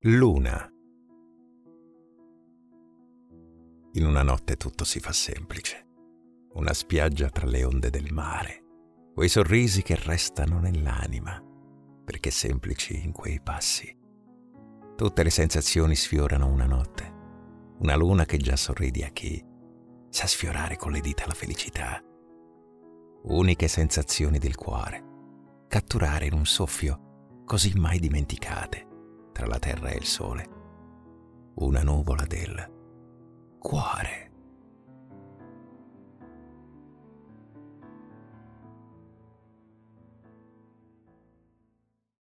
Luna. In una notte tutto si fa semplice. Una spiaggia tra le onde del mare, quei sorrisi che restano nell'anima, perché semplici in quei passi. Tutte le sensazioni sfiorano una notte, una luna che già sorride a chi sa sfiorare con le dita la felicità. Uniche sensazioni del cuore, catturare in un soffio così mai dimenticate tra la terra e il sole. Una nuvola del cuore.